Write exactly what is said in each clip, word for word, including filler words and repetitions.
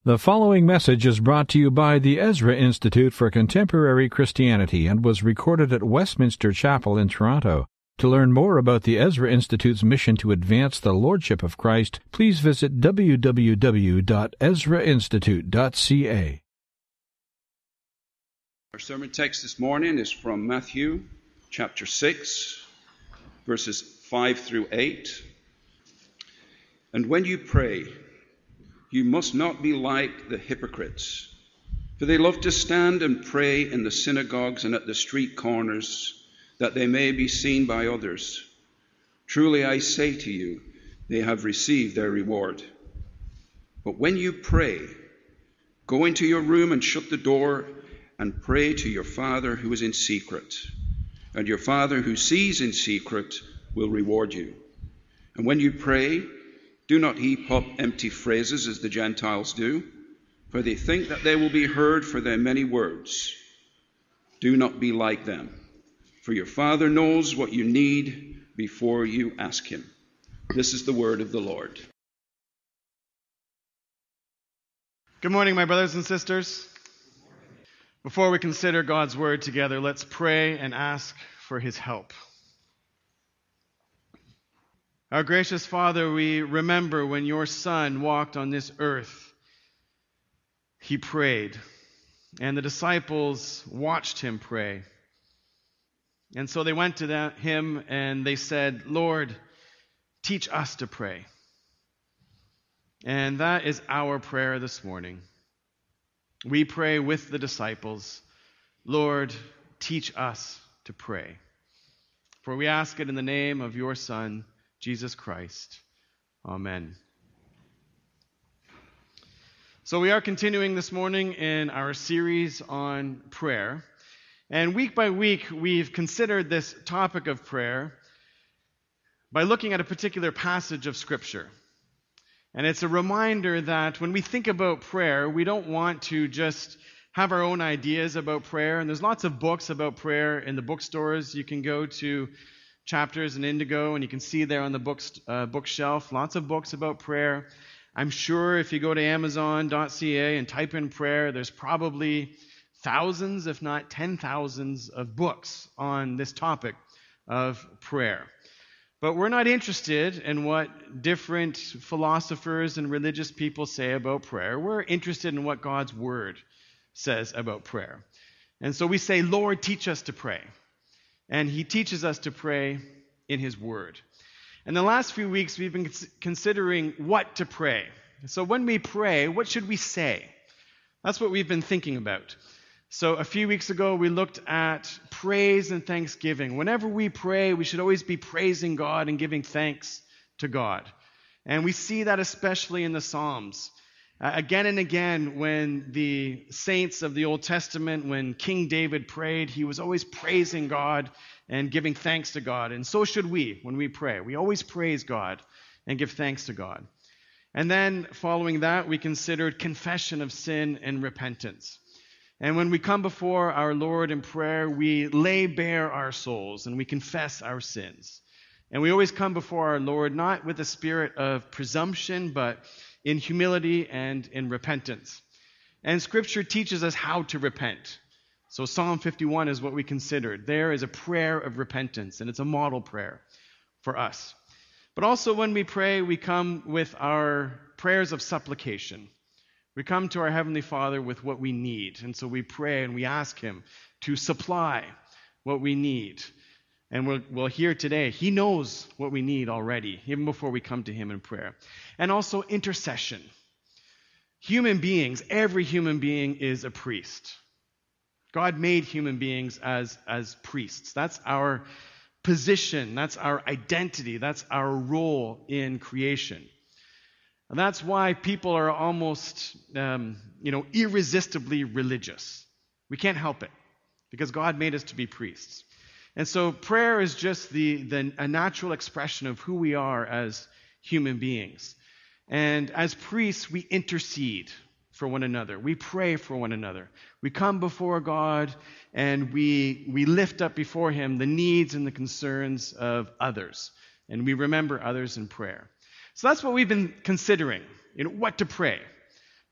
The following message is brought to you by the Ezra Institute for Contemporary Christianity and was recorded at Westminster Chapel in Toronto. To learn more about the Ezra Institute's mission to advance the Lordship of Christ, please visit w w w dot ezra institute dot c a. Our sermon text this morning is from Matthew chapter six, verses five through eight. And when you pray, you must not be like the hypocrites, for they love to stand and pray in the synagogues and at the street corners, that they may be seen by others. Truly I say to you, they have received their reward. But when you pray, go into your room and shut the door and pray to your Father who is in secret. And your Father who sees in secret will reward you. And when you pray, do not heap up empty phrases as the Gentiles do, for they think that they will be heard for their many words. Do not be like them, for your Father knows what you need before you ask him. This is the word of the Lord. Good morning, my brothers and sisters. Before we consider God's word together, let's pray and ask for his help. Our gracious Father, we remember when your Son walked on this earth, he prayed, and the disciples watched him pray. And so they went to that, him and they said, Lord, teach us to pray. And that is our prayer this morning. We pray with the disciples, Lord, teach us to pray. For we ask it in the name of your Son, Jesus Christ. Amen. So we are continuing this morning in our series on prayer. And week by week, we've considered this topic of prayer by looking at a particular passage of Scripture. And it's a reminder that when we think about prayer, we don't want to just have our own ideas about prayer. And there's lots of books about prayer in the bookstores. You can go to Chapters and Indigo, and you can see there on the books, uh, bookshelf lots of books about prayer. I'm sure if you go to amazon dot c a and type in prayer, there's probably thousands, if not ten thousands, of books on this topic of prayer. But we're not interested in what different philosophers and religious people say about prayer. We're interested in what God's Word says about prayer. And so we say, Lord, teach us to pray. And he teaches us to pray in his Word. In the last few weeks, we've been considering what to pray. So when we pray, what should we say? That's what we've been thinking about. So a few weeks ago, we looked at praise and thanksgiving. Whenever we pray, we should always be praising God and giving thanks to God. And we see that especially in the Psalms. Uh, again and again, when the saints of the Old Testament, when King David prayed, he was always praising God and giving thanks to God. And so should we when we pray. We always praise God and give thanks to God. And then following that, we considered confession of sin and repentance. And when we come before our Lord in prayer, we lay bare our souls and we confess our sins. And we always come before our Lord not with a spirit of presumption, but in humility and in repentance. And Scripture teaches us how to repent. So Psalm fifty-one is what we considered. There is a prayer of repentance, and it's a model prayer for us. But also when we pray, we come with our prayers of supplication. We come to our Heavenly Father with what we need. And so we pray and we ask him to supply what we need. And we'll, we'll hear today, he knows what we need already, even before we come to him in prayer. And also intercession. Human beings, every human being is a priest. God made human beings as, as priests. That's our position. That's our identity. That's our role in creation. And that's why people are almost, um, you know, irresistibly religious. We can't help it because God made us to be priests. And so prayer is just the, the a natural expression of who we are as human beings. And as priests, we intercede for one another. We pray for one another. We come before God and we we lift up before him the needs and the concerns of others. And we remember others in prayer. So that's what we've been considering, you know, what to pray.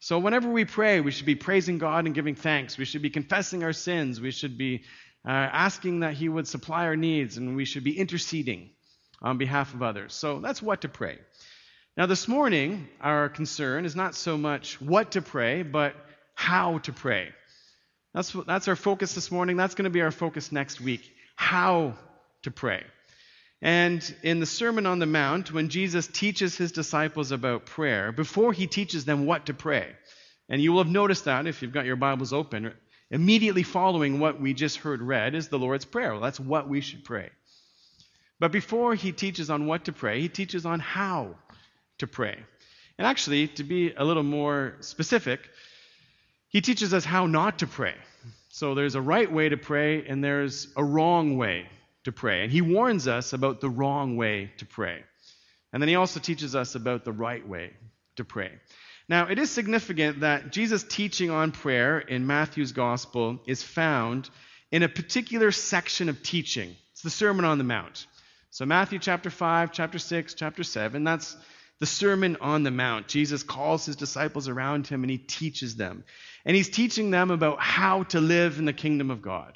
So whenever we pray, we should be praising God and giving thanks. We should be confessing our sins. We should be uh, asking that He would supply our needs, and we should be interceding on behalf of others. So that's what to pray. Now this morning, our concern is not so much what to pray, but how to pray. That's, that's our focus this morning. That's going to be our focus next week. How to pray. And in the Sermon on the Mount, when Jesus teaches His disciples about prayer, before He teaches them what to pray, and you will have noticed that if you've got your Bibles open, immediately following what we just heard read is the Lord's Prayer. Well, that's what we should pray. But before He teaches on what to pray, He teaches on how to pray. And actually, to be a little more specific, He teaches us how not to pray. So there's a right way to pray, and there's a wrong way to pray. And He warns us about the wrong way to pray. And then He also teaches us about the right way to pray. Now, it is significant that Jesus' teaching on prayer in Matthew's Gospel is found in a particular section of teaching. It's the Sermon on the Mount. So Matthew chapter five, chapter six, chapter seven, that's the Sermon on the Mount. Jesus calls His disciples around Him and He teaches them. And He's teaching them about how to live in the kingdom of God.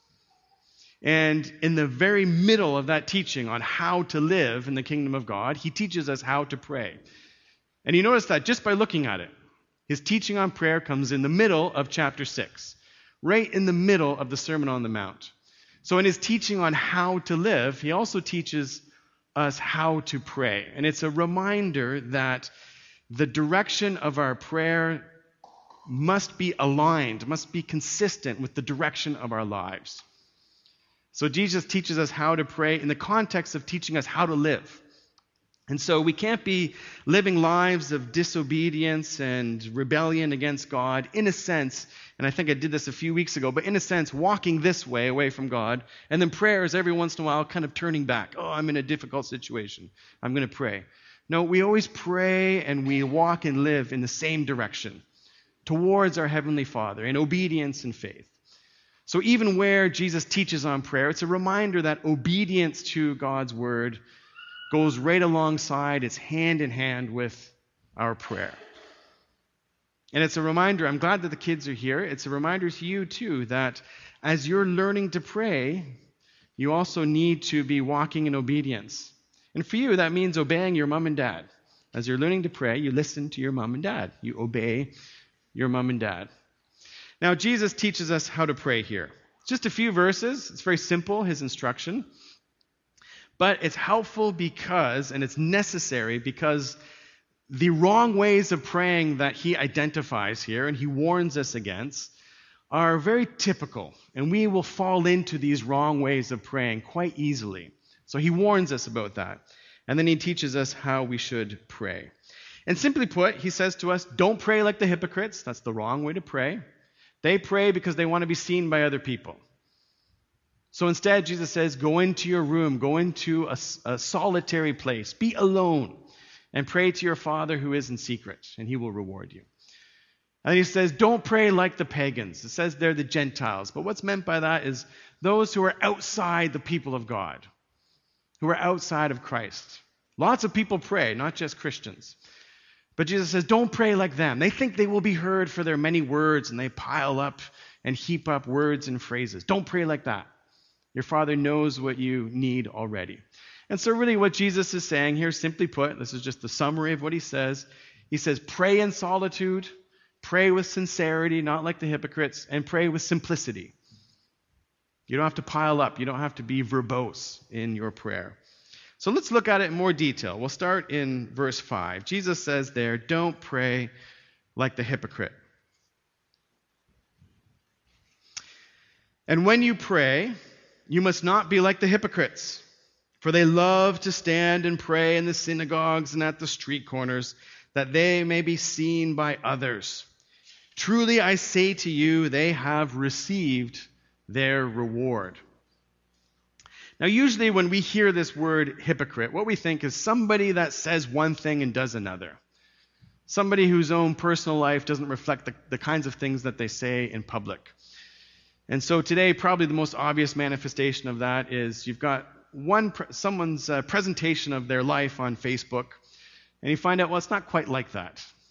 And in the very middle of that teaching on how to live in the kingdom of God, He teaches us how to pray. And you notice that just by looking at it. His teaching on prayer comes in the middle of chapter six, right in the middle of the Sermon on the Mount. So in His teaching on how to live, He also teaches us how to pray. And it's a reminder that the direction of our prayer must be aligned, must be consistent with the direction of our lives. So Jesus teaches us how to pray in the context of teaching us how to live. And so we can't be living lives of disobedience and rebellion against God, in a sense, and I think I did this a few weeks ago, but in a sense, walking this way away from God, and then prayers every once in a while kind of turning back. Oh, I'm in a difficult situation. I'm going to pray. No, we always pray and we walk and live in the same direction, towards our Heavenly Father, in obedience and faith. So even where Jesus teaches on prayer, it's a reminder that obedience to God's Word goes right alongside, it's hand in hand with our prayer. And it's a reminder, I'm glad that the kids are here, it's a reminder to you too that as you're learning to pray, you also need to be walking in obedience. And for you, that means obeying your mom and dad. As you're learning to pray, you listen to your mom and dad. You obey your mom and dad. Now, Jesus teaches us how to pray here. Just a few verses. It's very simple, His instruction. But it's helpful because, and it's necessary because the wrong ways of praying that He identifies here and He warns us against are very typical. And we will fall into these wrong ways of praying quite easily. So He warns us about that. And then He teaches us how we should pray. And simply put, He says to us, don't pray like the hypocrites. That's the wrong way to pray. They pray because they want to be seen by other people. So instead, Jesus says, go into your room, go into a, a solitary place, be alone, and pray to your Father who is in secret, and He will reward you. And He says, don't pray like the pagans. It says they're the Gentiles. But what's meant by that is those who are outside the people of God, who are outside of Christ. Lots of people pray, not just Christians. But Jesus says, don't pray like them. They think they will be heard for their many words, and they pile up and heap up words and phrases. Don't pray like that. Your Father knows what you need already. And so really what Jesus is saying here, simply put, this is just the summary of what He says. He says, pray in solitude, pray with sincerity, not like the hypocrites, and pray with simplicity. You don't have to pile up. You don't have to be verbose in your prayer. So let's look at it in more detail. We'll start in verse five. Jesus says there, don't pray like the hypocrite. And when you pray, you must not be like the hypocrites, for they love to stand and pray in the synagogues and at the street corners, that they may be seen by others. Truly I say to you, they have received their reward. Now, usually when we hear this word hypocrite, what we think is somebody that says one thing and does another. Somebody whose own personal life doesn't reflect the, the kinds of things that they say in public. And so today, probably the most obvious manifestation of that is you've got one someone's uh, presentation of their life on Facebook, and you find out, well, it's not quite like that.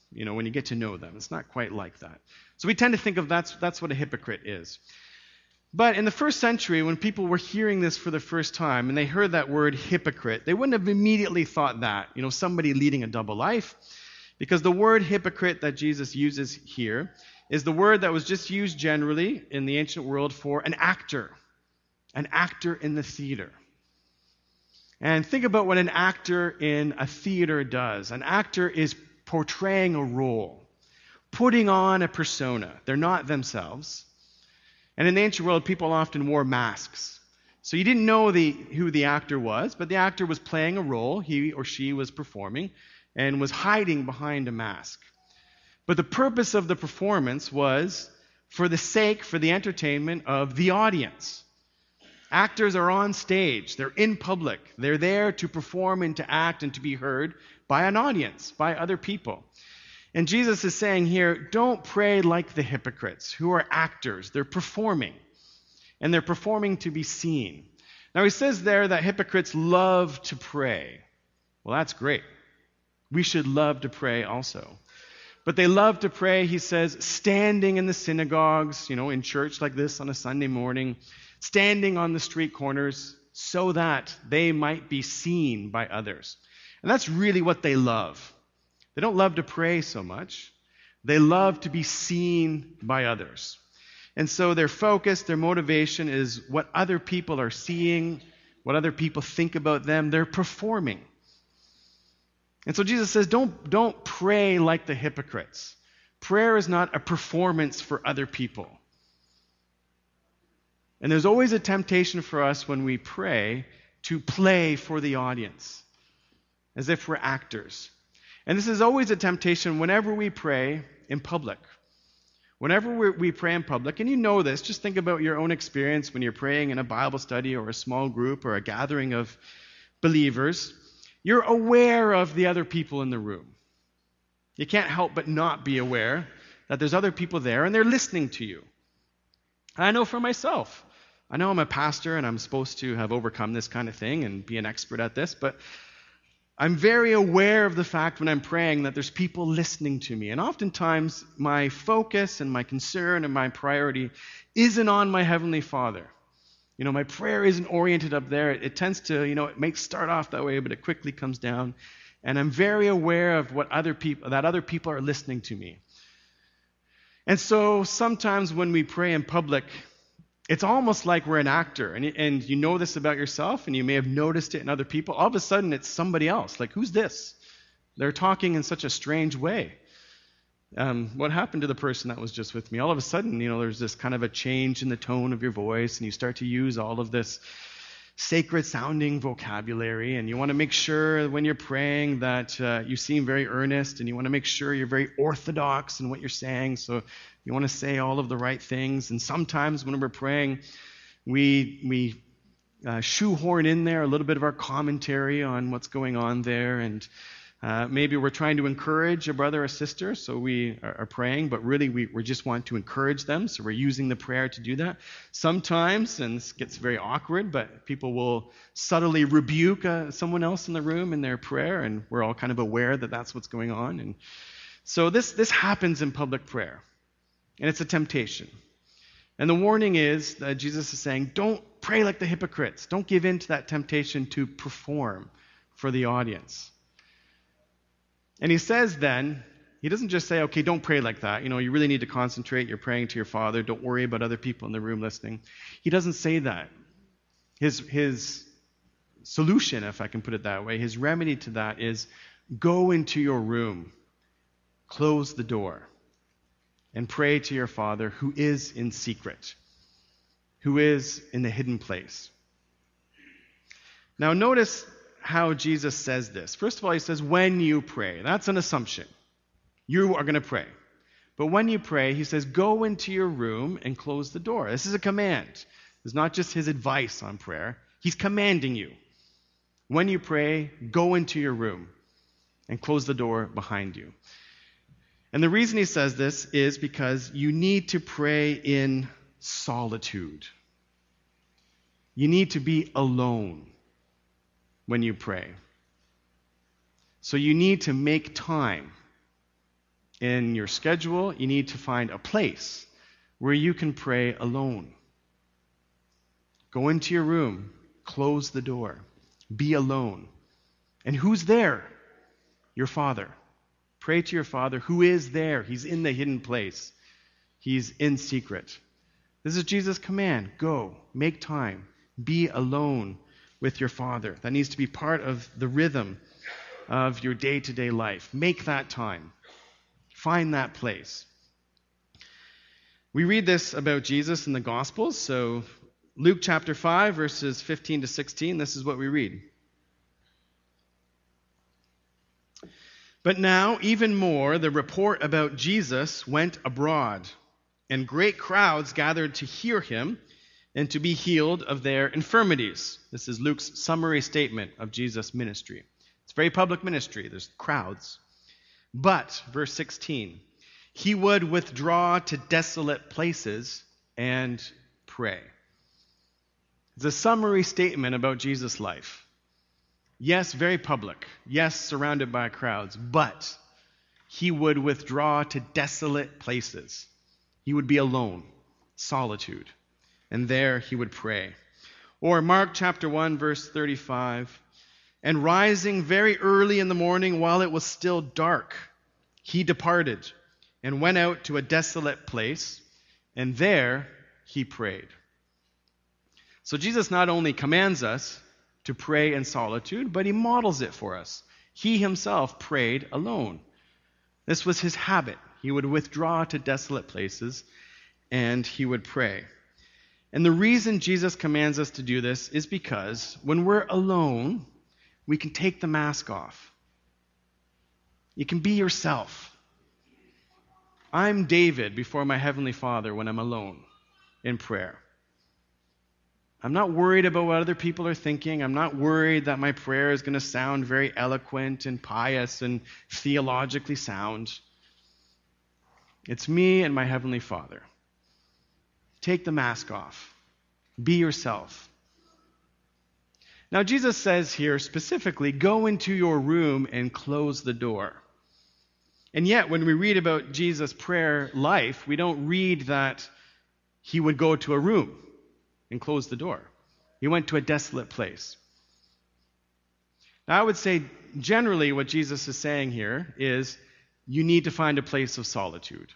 you know, when you get to know them. It's not quite like that. So we tend to think of that's, that's what a hypocrite is. But in the first century, when people were hearing this for the first time and they heard that word hypocrite, they wouldn't have immediately thought that, you know, somebody leading a double life, because the word hypocrite that Jesus uses here is the word that was just used generally in the ancient world for an actor, an actor in the theater. And think about what an actor in a theater does. An actor is portraying a role, putting on a persona. They're not themselves. And in the ancient world, people often wore masks. So you didn't know the, who the actor was, but the actor was playing a role. He or she was performing and was hiding behind a mask. But the purpose of the performance was for the sake, for the entertainment of the audience. Actors are on stage. They're in public. They're there to perform and to act and to be heard by an audience, by other people. And Jesus is saying here, don't pray like the hypocrites who are actors. They're performing, and they're performing to be seen. Now he says there that hypocrites love to pray. Well, that's great. We should love to pray also. But they love to pray, he says, standing in the synagogues, you know, in church like this on a Sunday morning, standing on the street corners so that they might be seen by others. And that's really what they love. They don't love to pray so much. They love to be seen by others. And so their focus, their motivation is what other people are seeing, what other people think about them. They're performing. And so Jesus says, don't, don't pray like the hypocrites. Prayer is not a performance for other people. And there's always a temptation for us when we pray to play for the audience, as if we're actors. And this is always a temptation whenever we pray in public. Whenever we're, we pray in public, and you know this, just think about your own experience when you're praying in a Bible study or a small group or a gathering of believers. You're aware of the other people in the room. You can't help but not be aware that there's other people there and they're listening to you. I know for myself. I know I'm a pastor and I'm supposed to have overcome this kind of thing and be an expert at this, but I'm very aware of the fact when I'm praying that there's people listening to me. And oftentimes my focus and my concern and my priority isn't on my Heavenly Father. You know, my prayer isn't oriented up there. It, it tends to, you know, it may start off that way, but it quickly comes down. And I'm very aware of what other people, that other people are listening to me. And so sometimes when we pray in public, it's almost like we're an actor, and, and you know this about yourself, and you may have noticed it in other people. All of a sudden, it's somebody else. Like, who's this? They're talking in such a strange way. Um, what happened to the person that was just with me? All of a sudden, you know, there's this kind of a change in the tone of your voice, and you start to use all of this sacred-sounding vocabulary, and you want to make sure when you're praying that uh, you seem very earnest, and you want to make sure you're very orthodox in what you're saying, so you want to say all of the right things. And sometimes when we're praying, we we uh, shoehorn in there a little bit of our commentary on what's going on there, and uh, maybe we're trying to encourage a brother or sister, so we are, are praying, but really we, we just want to encourage them, so we're using the prayer to do that. Sometimes, and this gets very awkward, but people will subtly rebuke uh, someone else in the room in their prayer, and we're all kind of aware that that's what's going on. And so this this happens in public prayer. And it's a temptation. And the warning is that Jesus is saying, don't pray like the hypocrites. Don't give in to that temptation to perform for the audience. And he says then, he doesn't just say, okay, don't pray like that. You know, you really need to concentrate. You're praying to your Father. Don't worry about other people in the room listening. He doesn't say that. His, his solution, if I can put it that way, his remedy to that is go into your room, close the door, and pray to your Father who is in secret, who is in the hidden place. Now notice how Jesus says this. First of all, he says, when you pray. That's an assumption. You are going to pray. But when you pray, he says, go into your room and close the door. This is a command. It's not just his advice on prayer. He's commanding you. When you pray, go into your room and close the door behind you. And the reason he says this is because you need to pray in solitude. You need to be alone when you pray. So you need to make time in your schedule, you need to find a place where you can pray alone. Go into your room, close the door, be alone. And who's there? Your Father. Pray to your Father who is there. He's in the hidden place. He's in secret. This is Jesus' command. Go, make time, be alone with your Father. That needs to be part of the rhythm of your day-to-day life. Make that time. Find that place. We read this about Jesus in the Gospels. So Luke chapter five, verses fifteen to sixteen, this is what we read. But now, even more, the report about Jesus went abroad, and great crowds gathered to hear him and to be healed of their infirmities. This is Luke's summary statement of Jesus' ministry. It's very public ministry. There's crowds. But, verse sixteen, he would withdraw to desolate places and pray. It's a summary statement about Jesus' life. Yes, very public. Yes, surrounded by crowds. But he would withdraw to desolate places. He would be alone, solitude. And there he would pray. Or Mark chapter one, verse thirty-five. And rising very early in the morning while it was still dark, he departed and went out to a desolate place, and there he prayed. So Jesus not only commands us to pray in solitude, but he models it for us. He himself prayed alone. This was his habit. He would withdraw to desolate places, and he would pray. And the reason Jesus commands us to do this is because when we're alone, we can take the mask off. You can be yourself. I'm David before my Heavenly Father when I'm alone in prayer. I'm not worried about what other people are thinking. I'm not worried that my prayer is going to sound very eloquent and pious and theologically sound. It's me and my Heavenly Father. Take the mask off. Be yourself. Now, Jesus says here specifically, go into your room and close the door. And yet, when we read about Jesus' prayer life, we don't read that he would go to a room and close the door. He went to a desolate place. Now, I would say generally what Jesus is saying here is you need to find a place of solitude.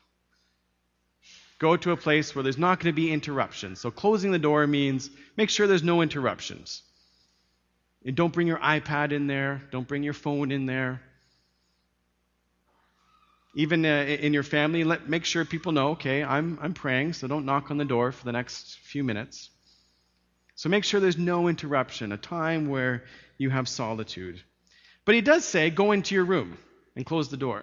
Go to a place where there's not going to be interruptions. So closing the door means make sure there's no interruptions. And don't bring your iPad in there. Don't bring your phone in there. Even uh, in your family, let make sure people know, okay, I'm I'm praying, so don't knock on the door for the next few minutes. So make sure there's no interruption, a time where you have solitude. But he does say, go into your room and close the door.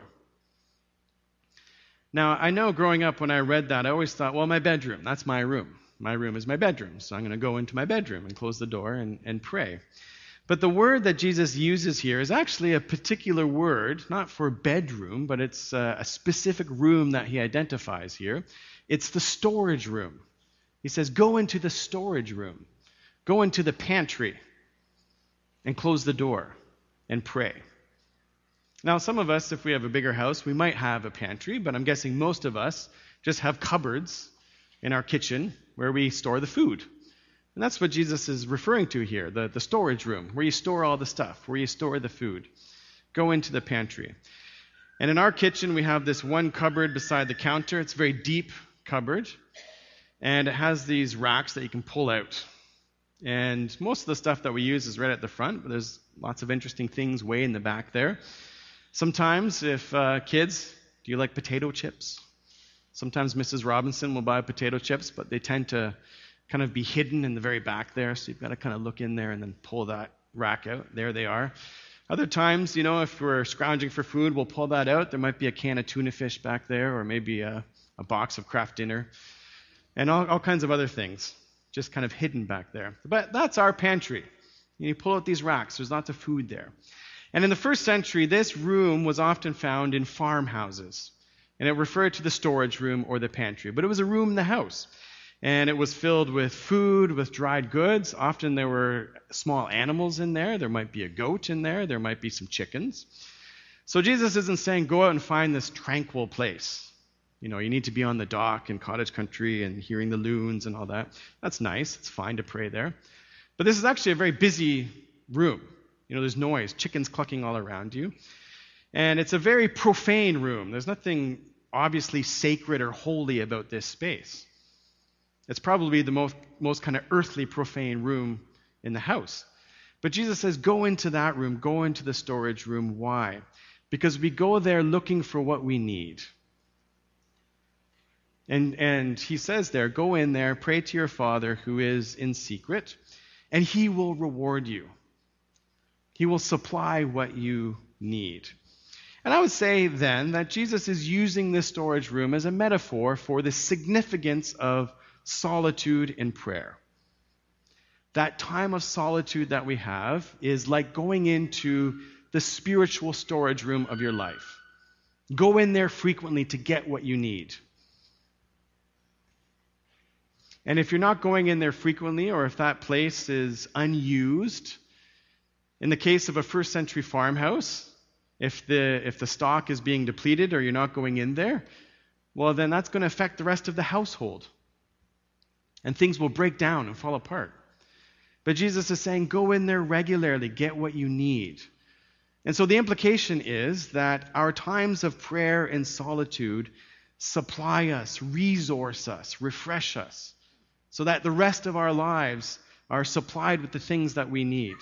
Now, I know growing up when I read that, I always thought, well, my bedroom, that's my room. My room is my bedroom, so I'm going to go into my bedroom and close the door and, and pray. But the word that Jesus uses here is actually a particular word, not for bedroom, but it's a specific room that he identifies here. It's the storage room. He says, go into the storage room. Go into the pantry and close the door and pray. Now, some of us, if we have a bigger house, we might have a pantry, but I'm guessing most of us just have cupboards in our kitchen where we store the food. And that's what Jesus is referring to here, the, the storage room, where you store all the stuff, where you store the food. Go into the pantry. And in our kitchen, we have this one cupboard beside the counter. It's a very deep cupboard. And it has these racks that you can pull out. And most of the stuff that we use is right at the front, but there's lots of interesting things way in the back there. Sometimes, if uh, kids, do you like potato chips? Sometimes Missus Robinson will buy potato chips, but they tend to kind of be hidden in the very back there, so you've got to kind of look in there and then pull that rack out. There they are. Other times, you know, if we're scrounging for food, we'll pull that out. There might be a can of tuna fish back there, or maybe a, a box of Kraft Dinner, and all, all kinds of other things, just kind of hidden back there. But that's our pantry. You pull out these racks. There's lots of food there. And in the first century, this room was often found in farmhouses, and it referred to the storage room or the pantry. But it was a room in the house. And it was filled with food, with dried goods. Often there were small animals in there. There might be a goat in there. There might be some chickens. So Jesus isn't saying go out and find this tranquil place. You know, you need to be on the dock in cottage country and hearing the loons and all that. That's nice. It's fine to pray there. But this is actually a very busy room. You know, there's noise, chickens clucking all around you. And it's a very profane room. There's nothing obviously sacred or holy about this space. It's probably the most, most kind of earthly, profane room in the house. But Jesus says, go into that room, go into the storage room. Why? Because we go there looking for what we need. And, and he says there, go in there, pray to your Father who is in secret, and he will reward you. He will supply what you need. And I would say then that Jesus is using this storage room as a metaphor for the significance of solitude in prayer. That time of solitude that we have is like going into the spiritual storage room of your life. Go in there frequently to get what you need. And if you're not going in there frequently, or if that place is unused, in the case of a first century farmhouse, if the if the stock is being depleted or you're not going in there, well, then that's going to affect the rest of the household. And things will break down and fall apart. But Jesus is saying, go in there regularly, get what you need. And so the implication is that our times of prayer and solitude supply us, resource us, refresh us, so that the rest of our lives are supplied with the things that we need.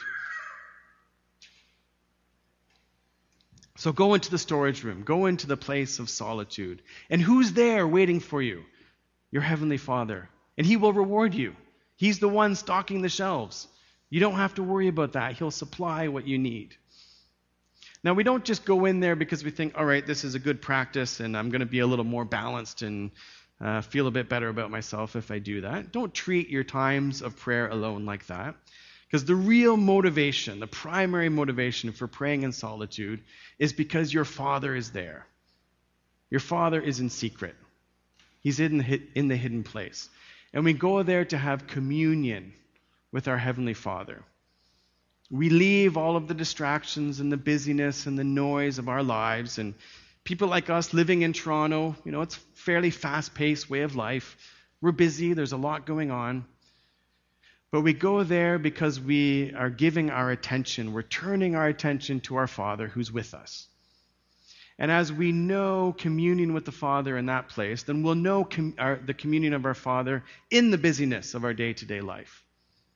So go into the storage room. Go into the place of solitude. And who's there waiting for you? Your Heavenly Father. And He will reward you. He's the one stocking the shelves. You don't have to worry about that. He'll supply what you need. Now, we don't just go in there because we think, all right, this is a good practice and I'm going to be a little more balanced and uh, feel a bit better about myself if I do that. Don't treat your times of prayer alone like that. Because the real motivation, the primary motivation for praying in solitude is because your Father is there. Your Father is in secret. He's in the, in the hidden place. And we go there to have communion with our Heavenly Father. We leave all of the distractions and the busyness and the noise of our lives. And people like us living in Toronto, you know, it's a fairly fast-paced way of life. We're busy. There's a lot going on. But we go there because we are giving our attention, we're turning our attention to our Father who's with us. And as we know communion with the Father in that place, then we'll know com- our, the communion of our Father in the busyness of our day-to-day life.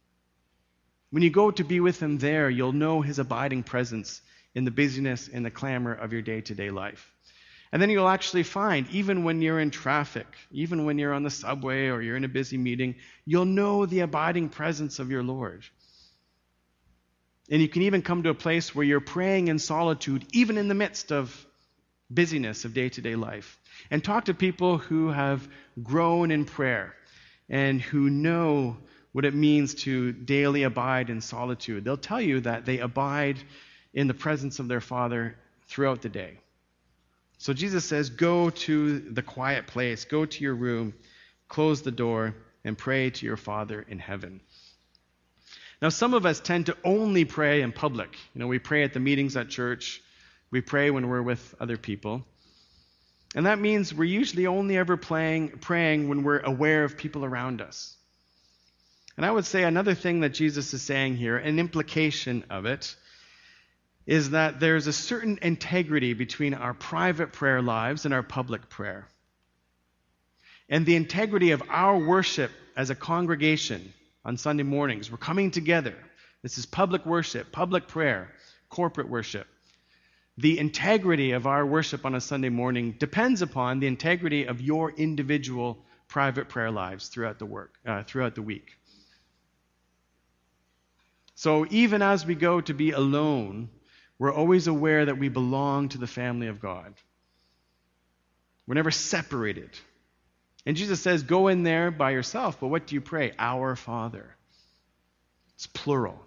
When you go to be with Him there, you'll know His abiding presence in the busyness and the clamor of your day-to-day life. And then you'll actually find, even when you're in traffic, even when you're on the subway or you're in a busy meeting, you'll know the abiding presence of your Lord. And you can even come to a place where you're praying in solitude, even in the midst of busyness of day-to-day life. And talk to people who have grown in prayer and who know what it means to daily abide in solitude. They'll tell you that they abide in the presence of their Father throughout the day. So Jesus says, go to the quiet place, go to your room, close the door, and pray to your Father in heaven. Now, some of us tend to only pray in public. You know, we pray at the meetings at church. We pray when we're with other people. And that means we're usually only ever playing, praying when we're aware of people around us. And I would say another thing that Jesus is saying here, an implication of it, is that there's a certain integrity between our private prayer lives and our public prayer. And the integrity of our worship as a congregation on Sunday mornings. We're coming together. This is public worship, public prayer, corporate worship. The integrity of our worship on a Sunday morning depends upon the integrity of your individual private prayer lives throughout the work, uh, throughout the week. So even as we go to be alone, we're always aware that we belong to the family of God. We're never separated. And Jesus says, go in there by yourself, but what do you pray? Our Father. It's plural.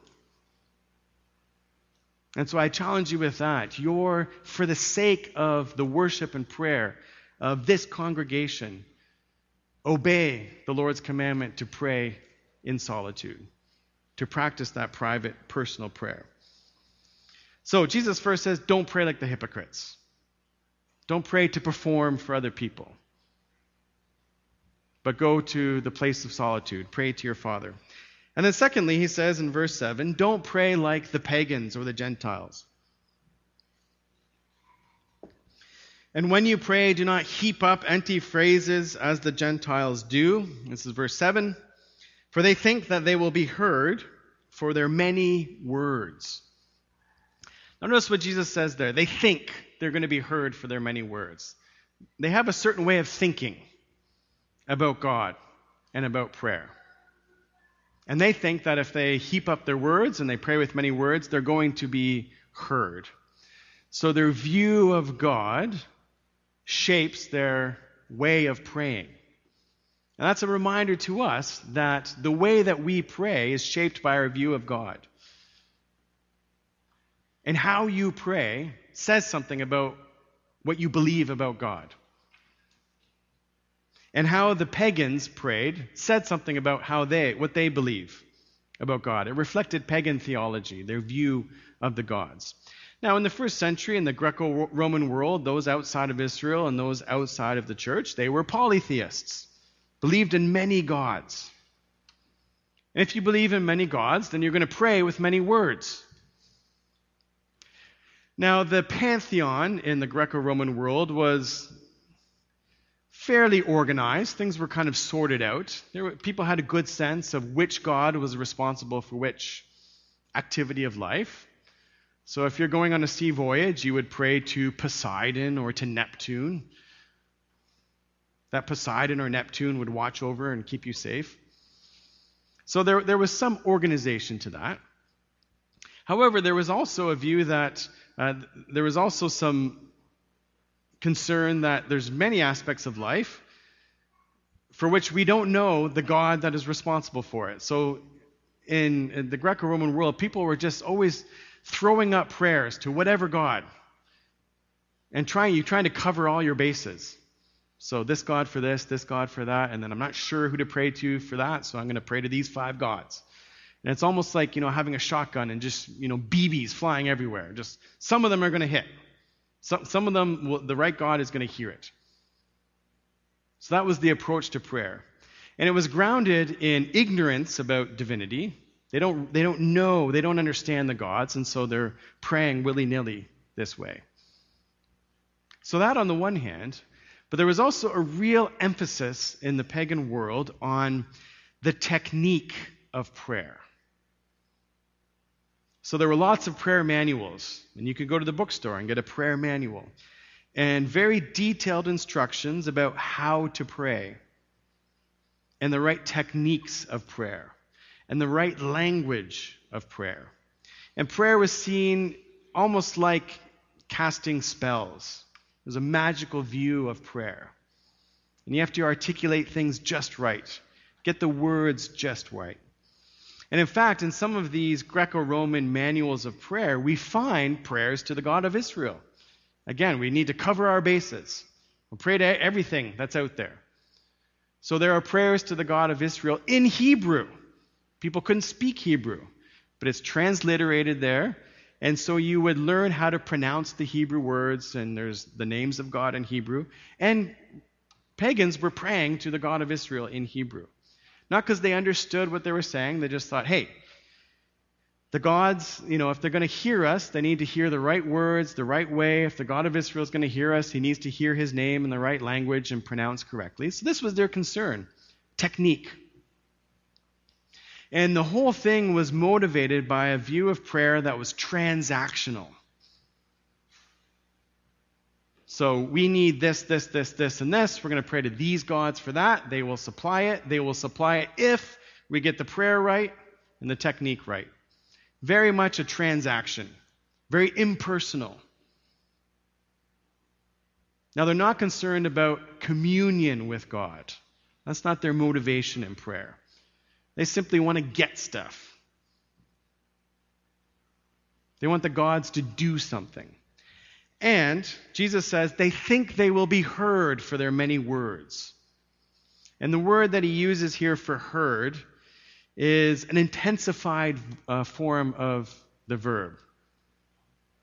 And so I challenge you with that. You're, for the sake of the worship and prayer of this congregation, obey the Lord's commandment to pray in solitude, to practice that private, personal prayer. So Jesus first says, don't pray like the hypocrites. Don't pray to perform for other people. But go to the place of solitude. Pray to your Father. And then secondly, he says in verse seven, don't pray like the pagans or the Gentiles. And when you pray, do not heap up empty phrases as the Gentiles do. This is verse seven. For they think that they will be heard for their many words. Now notice what Jesus says there. They think they're going to be heard for their many words. They have a certain way of thinking about God and about prayer. And they think that if they heap up their words and they pray with many words, they're going to be heard. So their view of God shapes their way of praying. And that's a reminder to us that the way that we pray is shaped by our view of God. And how you pray says something about what you believe about God. And how the pagans prayed said something about how they, what they believe about God. It reflected pagan theology, their view of the gods. Now, in the first century, in the Greco-Roman world, those outside of Israel and those outside of the church, they were polytheists, believed in many gods. And if you believe in many gods, then you're going to pray with many words. Now, the pantheon in the Greco-Roman world was fairly organized. Things were kind of sorted out. There were, people had a good sense of which god was responsible for which activity of life. So if you're going on a sea voyage, you would pray to Poseidon or to Neptune. That Poseidon or Neptune would watch over and keep you safe. So there, there was some organization to that. However, there was also a view that uh, there was also some concern that there's many aspects of life for which we don't know the God that is responsible for it. So in, in the Greco-Roman world, people were just always throwing up prayers to whatever God and trying you trying to cover all your bases. So this God for this, this God for that, and then I'm not sure who to pray to for that, so I'm going to pray to these five gods. And it's almost like, you know, having a shotgun and just, you know, B Bs flying everywhere. Just some of them are going to hit. Some, some of them, will, the right God is going to hear it. So that was the approach to prayer. And it was grounded in ignorance about divinity. They don't, they don't know, they don't understand the gods, and so they're praying willy-nilly this way. So that on the one hand, but there was also a real emphasis in the pagan world on the technique of prayer. So there were lots of prayer manuals, and you could go to the bookstore and get a prayer manual, and very detailed instructions about how to pray, and the right techniques of prayer, and the right language of prayer. And prayer was seen almost like casting spells. It was a magical view of prayer. And you have to articulate things just right, get the words just right. And in fact, in some of these Greco-Roman manuals of prayer, we find prayers to the God of Israel. Again, we need to cover our bases. We'll pray to everything that's out there. So there are prayers to the God of Israel in Hebrew. People couldn't speak Hebrew, but it's transliterated there. And so you would learn how to pronounce the Hebrew words, and there's the names of God in Hebrew. And pagans were praying to the God of Israel in Hebrew. Not because they understood what they were saying. They just thought, hey, the gods, you know, if they're going to hear us, they need to hear the right words, the right way. If the God of Israel is going to hear us, he needs to hear his name in the right language and pronounce correctly. So this was their concern, technique. And the whole thing was motivated by a view of prayer that was transactional. So we need this, this, this, this, and this. We're going to pray to these gods for that. They will supply it. They will supply it if we get the prayer right and the technique right. Very much a transaction. Very impersonal. Now, they're not concerned about communion with God. That's not their motivation in prayer. They simply want to get stuff. They want the gods to do something. And Jesus says they think they will be heard for their many words. And the word that he uses here for heard is an intensified uh, form of the verb.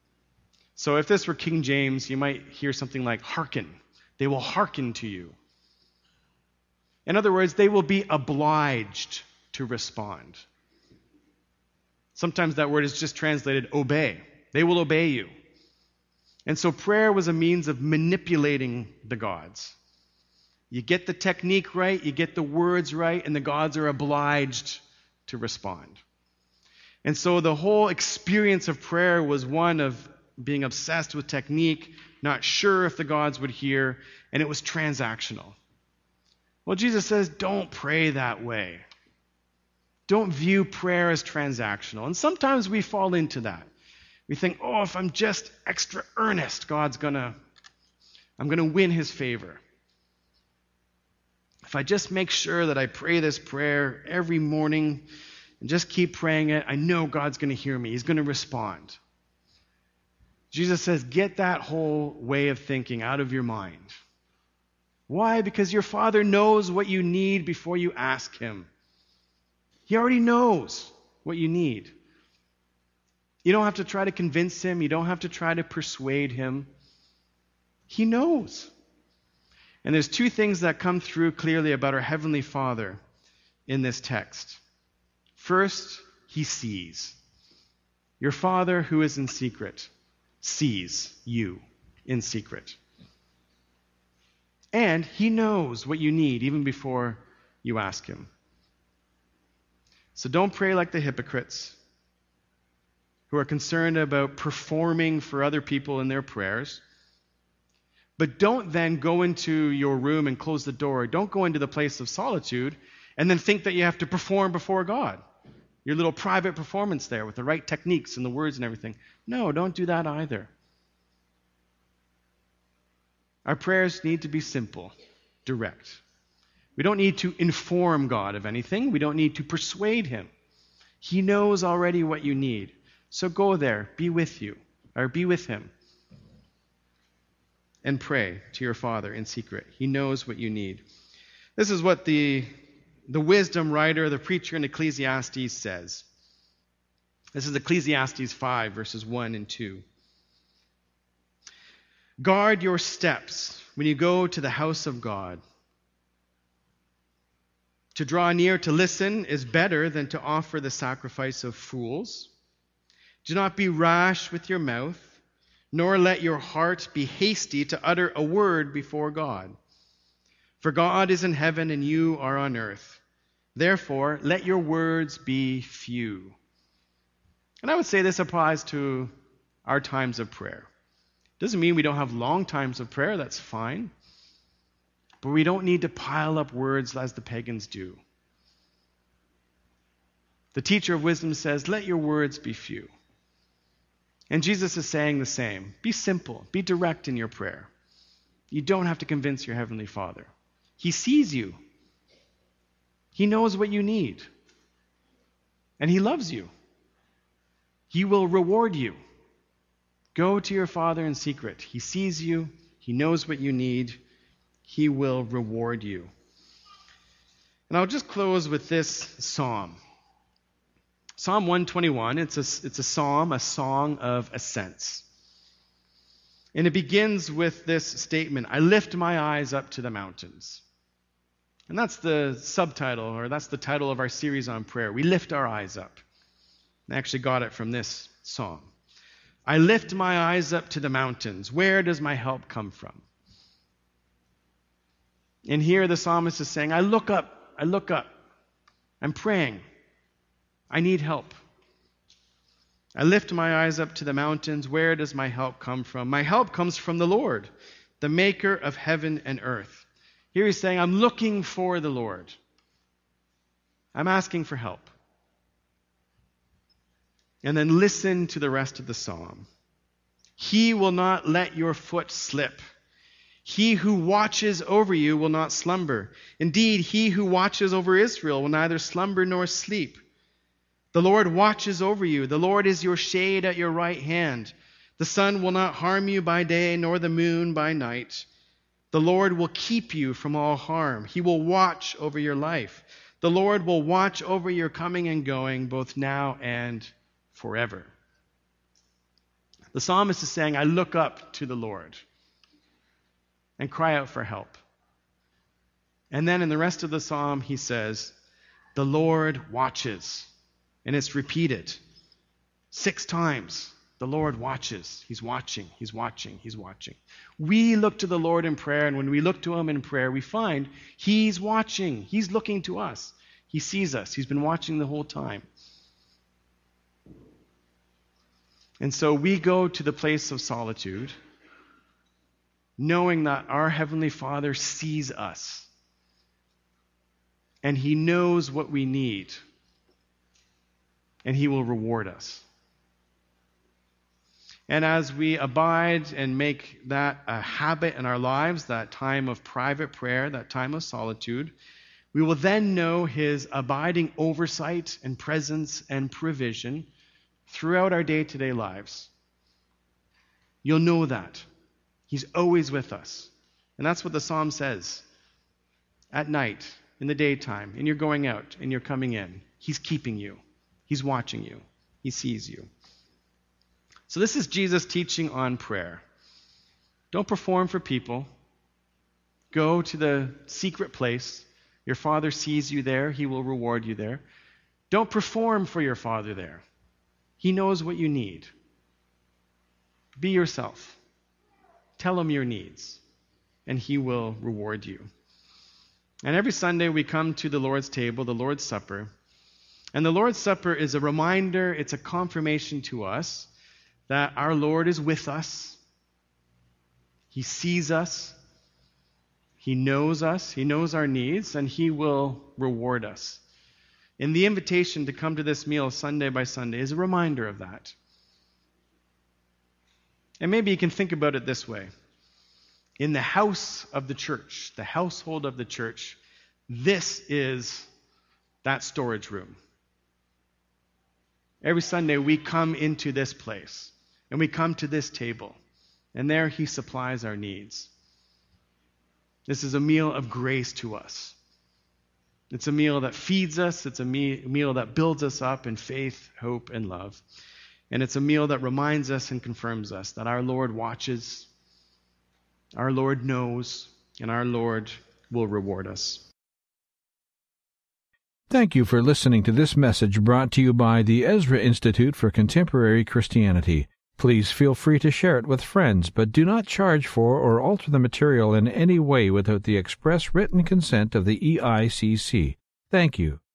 So if this were King James, you might hear something like hearken. They will hearken to you. In other words, they will be obliged to respond. Sometimes that word is just translated obey. They will obey you. And so prayer was a means of manipulating the gods. You get the technique right, you get the words right, and the gods are obliged to respond. And so the whole experience of prayer was one of being obsessed with technique, not sure if the gods would hear, and it was transactional. Well, Jesus says, don't pray that way. Don't view prayer as transactional. And sometimes we fall into that. We think, oh, if I'm just extra earnest, God's gonna, I'm gonna win his favor. If I just make sure that I pray this prayer every morning and just keep praying it, I know God's going to hear me. He's going to respond. Jesus says, get that whole way of thinking out of your mind. Why? Because your Father knows what you need before you ask him. He already knows what you need. You don't have to try to convince him. You don't have to try to persuade him. He knows. And there's two things that come through clearly about our Heavenly Father in this text. First, he sees. Your Father who is in secret sees you in secret. And he knows what you need even before you ask him. So don't pray like the hypocrites who are concerned about performing for other people in their prayers. But don't then go into your room and close the door. Don't go into the place of solitude and then think that you have to perform before God. Your little private performance there with the right techniques and the words and everything. No, don't do that either. Our prayers need to be simple, direct. We don't need to inform God of anything. We don't need to persuade him. He knows already what you need. So go there, be with you, or be with him. And pray to your Father in secret. He knows what you need. This is what the, the wisdom writer, the preacher in Ecclesiastes says. This is Ecclesiastes five, verses one and two. Guard your steps when you go to the house of God. To draw near to listen is better than to offer the sacrifice of fools. Do not be rash with your mouth, nor let your heart be hasty to utter a word before God. For God is in heaven and you are on earth. Therefore, let your words be few. And I would say this applies to our times of prayer. Doesn't mean we don't have long times of prayer, that's fine. But we don't need to pile up words as the pagans do. The teacher of wisdom says, let your words be few. And Jesus is saying the same. Be simple. Be direct in your prayer. You don't have to convince your Heavenly Father. He sees you. He knows what you need. And he loves you. He will reward you. Go to your Father in secret. He sees you. He knows what you need. He will reward you. And I'll just close with this psalm. Psalm one twenty-one, it's a, it's a psalm, a song of ascents. And it begins with this statement, I lift my eyes up to the mountains. And that's the subtitle, or that's the title of our series on prayer. We lift our eyes up. I actually got it from this psalm. I lift my eyes up to the mountains. Where does my help come from? And here the psalmist is saying, I look up, I look up. I'm praying. I need help. I lift my eyes up to the mountains. Where does my help come from? My help comes from the Lord, the maker of heaven and earth. Here he's saying, I'm looking for the Lord. I'm asking for help. And then listen to the rest of the psalm. He will not let your foot slip. He who watches over you will not slumber. Indeed, he who watches over Israel will neither slumber nor sleep. The Lord watches over you. The Lord is your shade at your right hand. The sun will not harm you by day, nor the moon by night. The Lord will keep you from all harm. He will watch over your life. The Lord will watch over your coming and going, both now and forever. The psalmist is saying, I look up to the Lord and cry out for help. And then in the rest of the psalm, he says, the Lord watches. And it's repeated six times. The Lord watches. He's watching. He's watching. He's watching. We look to the Lord in prayer, and when we look to him in prayer, we find he's watching. He's looking to us. He sees us. He's been watching the whole time. And so we go to the place of solitude, knowing that our Heavenly Father sees us, and he knows what we need, and he will reward us. And as we abide and make that a habit in our lives, that time of private prayer, that time of solitude, we will then know his abiding oversight and presence and provision throughout our day-to-day lives. You'll know that. He's always with us. And that's what the psalm says. At night, in the daytime, and you're going out and you're coming in, he's keeping you. He's watching you. He sees you. So this is Jesus teaching on prayer. Don't perform for people. Go to the secret place. Your Father sees you there. He will reward you there. Don't perform for your Father there. He knows what you need. Be yourself. Tell him your needs, and he will reward you. And every Sunday we come to the Lord's table, the Lord's Supper. And the Lord's Supper is a reminder, it's a confirmation to us that our Lord is with us. He sees us. He knows us. He knows our needs, and he will reward us. And the invitation to come to this meal Sunday by Sunday is a reminder of that. And maybe you can think about it this way. In the house of the church, the household of the church, this is that storage room. Every Sunday we come into this place. And we come to this table, and there he supplies our needs. This is a meal of grace to us. It's a meal that feeds us. It's a me- meal that builds us up in faith, hope, and love. And it's a meal that reminds us and confirms us that our Lord watches, our Lord knows, and our Lord will reward us. Thank you for listening to this message brought to you by the Ezra Institute for Contemporary Christianity. Please feel free to share it with friends, but do not charge for or alter the material in any way without the express written consent of the E I C C. Thank you.